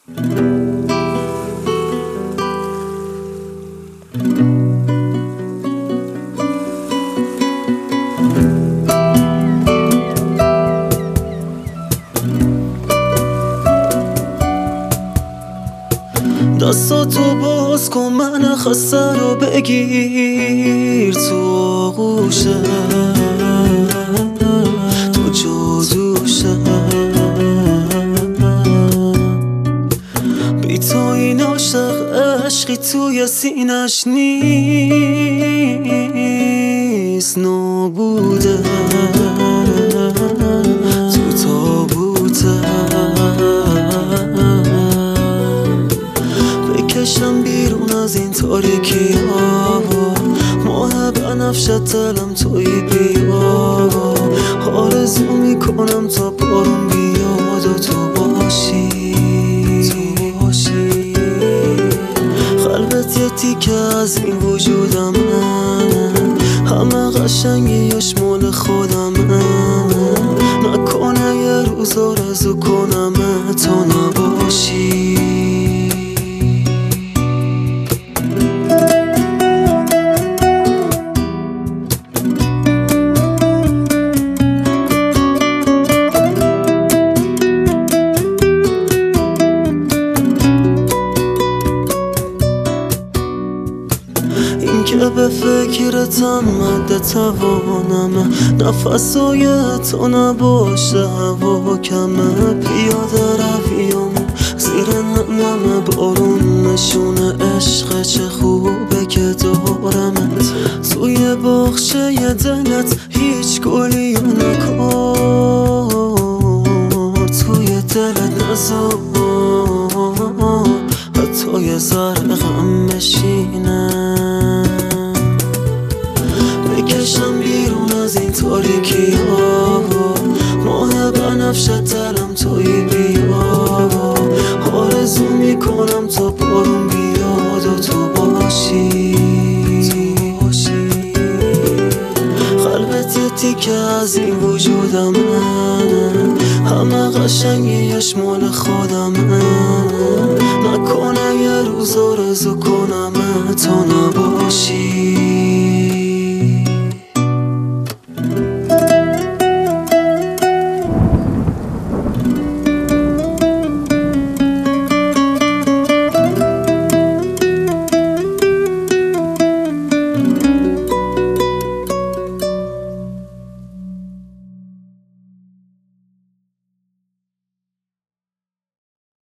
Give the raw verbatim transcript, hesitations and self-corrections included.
دستاتو باز کن من خسته رو بگیر تو آغوشه، تو جادوشه. بی تو این عاشق عشقی توی سینش نیست، نابوده تو تابوته. بکشم بیرون از این تاریکی ها، ماه بنفش دلم توی بیا. آرزو میکنم تا بارون بیاد و تو باشی، قلبت یه تیکه از این وجودمه، همه قشنگیش مال خودمه. نکنه یه روز آرزو کنم تو نباشی. این که به فکرتم مد توانمه، نفسای تو نباشه هوا کمه. پیاده رویم زیر نمنم بارون نشونه عشق، چه خوبه که دارمت توی باغچه ی دلت. هیچ گلی نکار توی دلت نذار، حتی یه ذره غم بشینه. بکشم بیرون از این تاریکی ها، ماه بنفش دلم توی بیا. آرزو میکنم تا بارون بیاد و تو باشی، قلبت یه تیکه از این وجودمه، همه قشنگیش مال خودمه. نکنه یه روز آرزو کنم تو نباشی.